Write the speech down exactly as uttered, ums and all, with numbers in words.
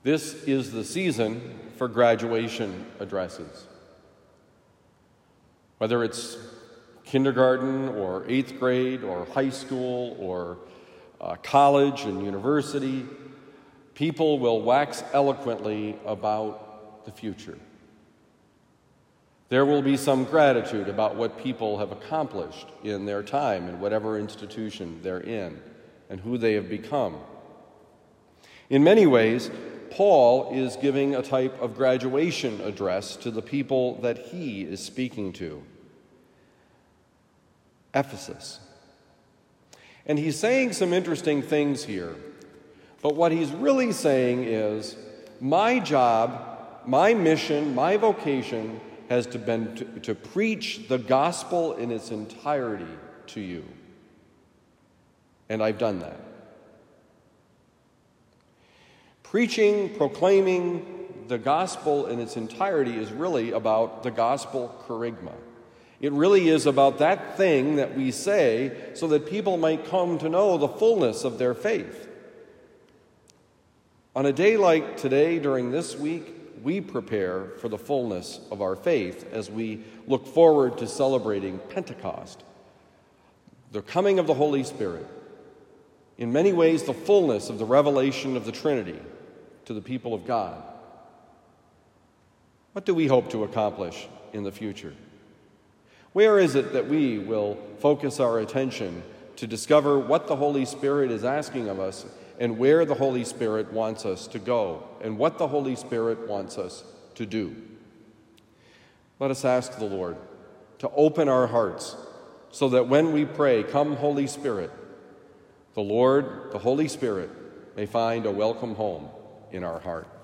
This is the season for graduation addresses. Whether it's kindergarten or eighth grade or high school or uh, college and university, people will wax eloquently about the future. There will be some gratitude about what people have accomplished in their time in whatever institution they're in and who they have become. In many ways, Paul is giving a type of graduation address to the people that he is speaking to. Ephesus. And he's saying some interesting things here, but what he's really saying is, my job, my mission, my vocation has to been to, to preach the gospel in its entirety to you. And I've done that. Preaching, proclaiming the gospel in its entirety is really about the gospel kerygma. It really is about that thing that we say so that people might come to know the fullness of their faith. On a day like today, during this week, we prepare for the fullness of our faith as we look forward to celebrating Pentecost, the coming of the Holy Spirit. In many ways, the fullness of the revelation of the Trinity to the people of God. What do we hope to accomplish in the future? Where is it that we will focus our attention to discover what the Holy Spirit is asking of us and where the Holy Spirit wants us to go and what the Holy Spirit wants us to do? Let us ask the Lord to open our hearts so that when we pray, "Come, Holy Spirit," the Lord, the Holy Spirit, may find a welcome home in our heart.